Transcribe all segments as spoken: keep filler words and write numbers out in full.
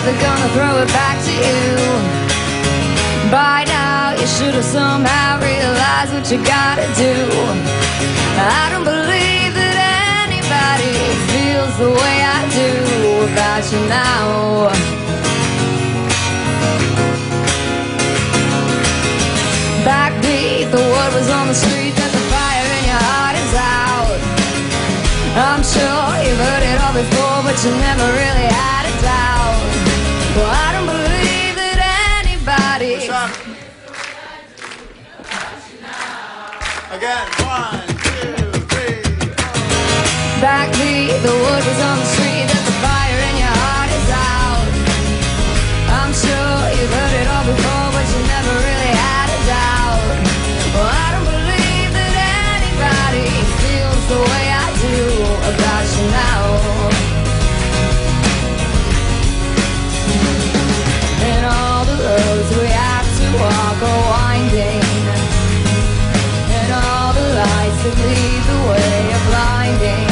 they're gonna throw it back to you. By now you should have somehow realized what you gotta do. I don't believe that anybody feels the way I do about you now. Backbeat, the word was on the street that the fire in your heart is out. I'm sure you've heard it all before, but you never really had a doubt. Well, I don't believe that anybody. Again, one, two, three, four. Backbeat, the word was on the street that the fire in your heart is out. I'm sure you've heard it all before, but you never really had a doubt. Well, I don't believe that anybody feels the way I do about you now. And all the roads we have to walk are winding, and all the lights that lead the way are blinding.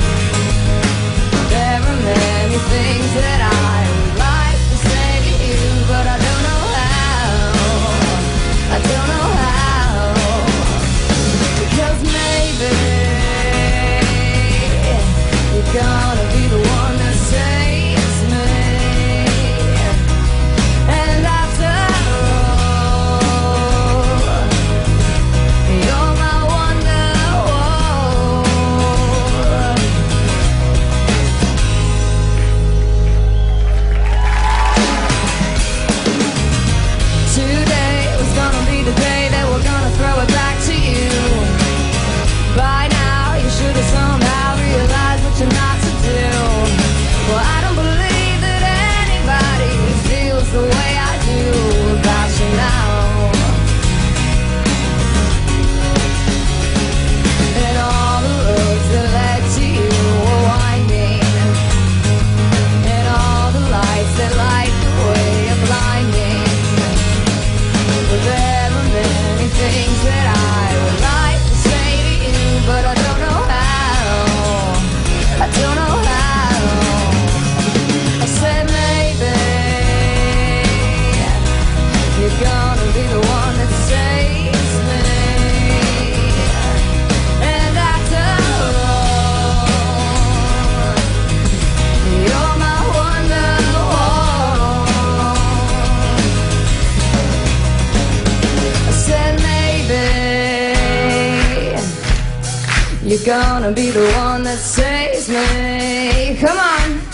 There are many things that I would like to say to you, but I don't know how. I don't know how. Because maybe you're gonna be the one that saves me. And after all, you're my wonderwall. Today was gonna be the day that we're gonna throw it back to you. By now you should have somehow realized what you're not to do. Well, I don't believe that anybody feels the way I do about you now. And all the roads that led to you were winding, and all the lights that light the way are blinding. But there are many things that I would like to say to you, but I don't know how. I don't know how. I said maybe you're gonna be the one that saves me. And after all, you're my wonderwall. I said maybe you're gonna be the one that saves me. Come on.